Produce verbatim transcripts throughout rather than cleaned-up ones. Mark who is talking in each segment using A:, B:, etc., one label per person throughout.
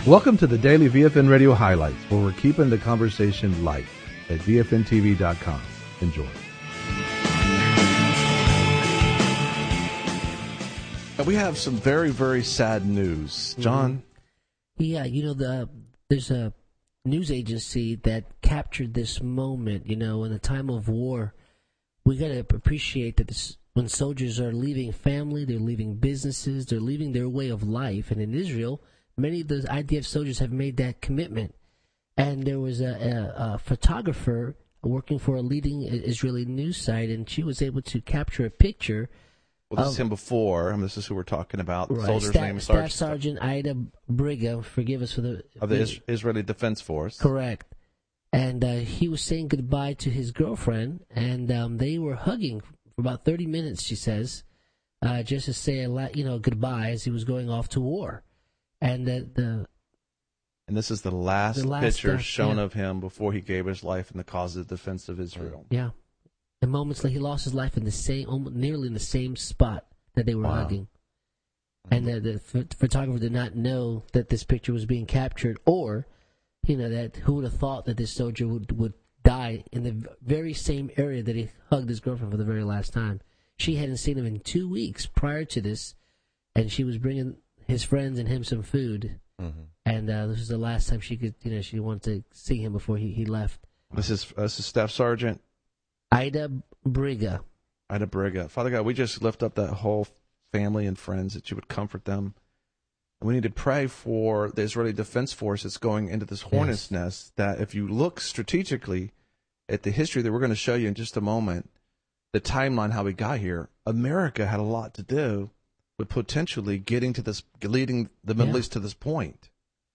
A: Welcome to the Daily V F N Radio Highlights, where we're keeping the conversation light at V F N T V dot com. Enjoy. We have some very, very sad news. John?
B: Yeah, you know, the there's a news agency that captured this moment, you know, in a time of war. We got to appreciate that this, when soldiers are leaving family, they're leaving businesses, they're leaving their way of life. And in Israel, many of those I D F soldiers have made that commitment. And there was a, a, a photographer working for a leading Israeli news site, and she was able to capture a picture.
A: Well, this
B: of,
A: is him before. I mean, this is who we're talking about. The
B: right,
A: soldier's
B: Staff,
A: name is
B: Staff
A: Sergeant.
B: Sergeant Ida Briga. Forgive us for the...
A: Of the Is- Israeli Defense Force.
B: Correct. And uh, he was saying goodbye to his girlfriend, and um, they were hugging for about thirty minutes, she says, uh, just to say a la- you know, goodbye as he was going off to war. And the... the
A: And this is the last,
B: the last
A: picture
B: uh,
A: shown
B: yeah.
A: of him before he gave his life in the cause of the defense of Israel.
B: Yeah. And moments later, he lost his life in the same, almost, nearly in the same spot that they were
A: Wow.
B: hugging. And the, the ph- photographer did not know that this picture was being captured, or, you know, that who would have thought that this soldier would, would die in the v- very same area that he hugged his girlfriend for the very last time. She hadn't seen him in two weeks prior to this, and she was bringing his friends and him some food.
A: Mm-hmm.
B: And uh, this was the last time she could, you know, she wanted to see him before he, he left.
A: This is this is Staff Sergeant
B: Ida Briga.
A: Ida Briga. Father God, we just lift up that whole family and friends, that you would comfort them. And we need to pray for the Israeli Defense Force that's going into this hornet's
B: Yes.
A: nest, that if you look strategically at the history that we're going to show you in just a moment, the timeline, how we got here, America had a lot to do with potentially getting to this, leading the Middle
B: Yeah.
A: East to this point.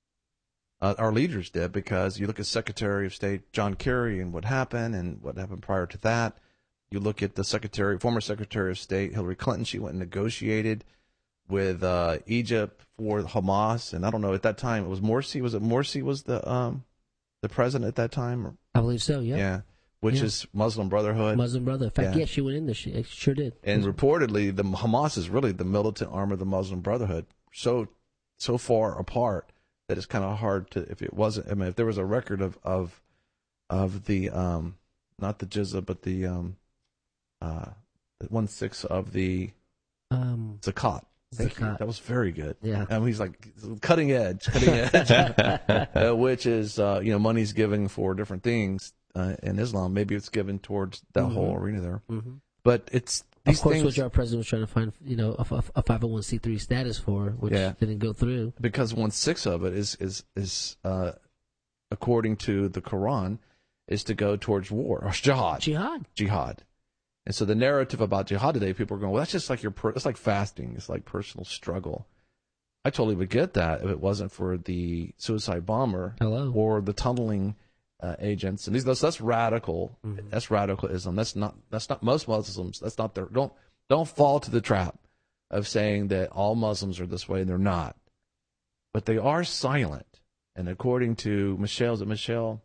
A: Uh, our leaders did, because you look at Secretary of State John Kerry and what happened and what happened prior to that. You look at the Secretary, former Secretary of State Hillary Clinton. She went and negotiated with uh, Egypt for Hamas, and I don't know, at that time it was Morsi. Was it Morsi was the um, the president at that time? Or,
B: I believe so, yeah.
A: yeah, which
B: Yeah.
A: is Muslim Brotherhood.
B: Muslim Brother. In fact,
A: Yeah.
B: yeah, she went in there. She, she sure did.
A: And reportedly, the Hamas is really the militant arm of the Muslim Brotherhood. So, so far apart that it's kind of hard to. If it wasn't, I mean, if there was a record of of of the um, not the Jizya, but the um, uh, one sixth of the
B: Um,
A: zakat. Thank you.
B: Zakat.
A: That was very good.
B: Yeah.
A: I mean, he's like cutting edge, cutting edge, uh, which is uh, you know, money's given for different things uh, in Islam. Maybe it's given towards that
B: Mhm.
A: whole arena there.
B: Mm-hmm.
A: But it's these
B: Of course,
A: things,
B: which our president was trying to find, you know, a, a, a five oh one c three status for, which
A: Yeah.
B: didn't go through.
A: because one sixth of it is is is uh, according to the Quran, is to go towards war or jihad.
B: Jihad.
A: Jihad. And so the narrative about jihad today, people are going, well, that's just like your, per- it's like fasting. It's like personal struggle. I totally would get that if it wasn't for the suicide bomber
B: Hello.
A: or the tunneling uh, agents. And these, that's, that's radical.
B: Mhm.
A: That's radicalism. That's not, that's not most Muslims. That's not their, don't, don't fall to the trap of saying that all Muslims are this way, and they're not. But they are silent. And according to Michelle, is it Michelle?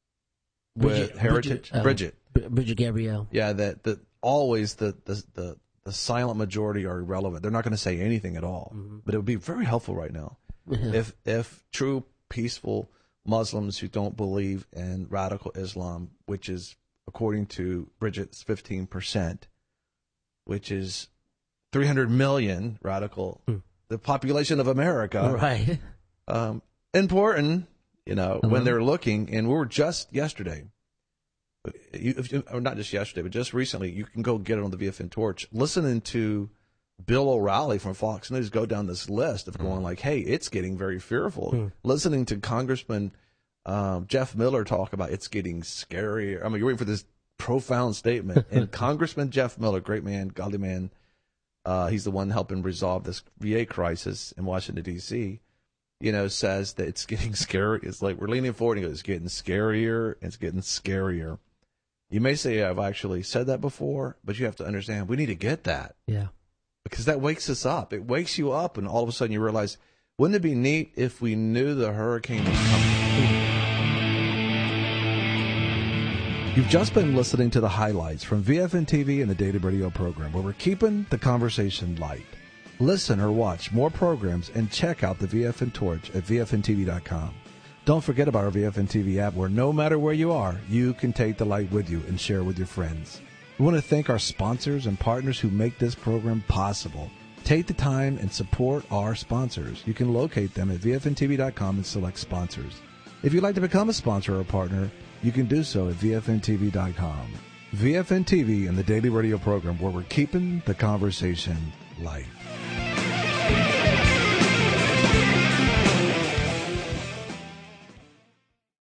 A: With
B: Bridget-
A: Heritage?
B: Bridget, um,
A: Bridget.
B: Br- Bridget Gabrielle.
A: Yeah, that that always the the the, the silent majority are irrelevant. They're not going to say anything at all.
B: Mhm.
A: But it would be very helpful right now if if true peaceful Muslims who don't believe in radical Islam, which is according to Bridget's fifteen percent, which is three hundred million radical,
B: Mm.
A: the population of America,
B: Right.
A: um, important, you know,
B: Uh-huh.
A: when they're looking. And we were just yesterday, you, if you- or not just yesterday, but just recently, you can go get it on the V F N Torch, listening to Bill O'Reilly from Fox News go down this list of going like, hey, it's getting very fearful.
B: Mm.
A: Listening to Congressman um, Jeff Miller talk about it's getting scarier. I mean, you're waiting for this profound statement. And Congressman Jeff Miller, great man, godly man, uh, he's the one helping resolve this V A crisis in Washington, D C, you know, says that it's getting scary. It's like we're leaning forward and he goes, it's getting scarier. It's getting scarier. You may say I've actually said that before, but you have to understand we need to get that,
B: Yeah.
A: because that wakes us up. It wakes you up, and all of a sudden you realize, wouldn't it be neat if we knew the hurricane was coming? You've just been listening to the highlights from V F N T V and the Daily Radio program, where we're keeping the conversation light. Listen or watch more programs and check out the V F N Torch at V F N T V dot com. Don't forget about our V F N T V app where no matter where you are, you can take the light with you and share with your friends. We want to thank our sponsors and partners who make this program possible. Take the time and support our sponsors. You can locate them at V F N T V dot com and select sponsors. If you'd like to become a sponsor or a partner, you can do so at V F N T V dot com. V F N T V and the daily radio program where we're keeping the conversation light.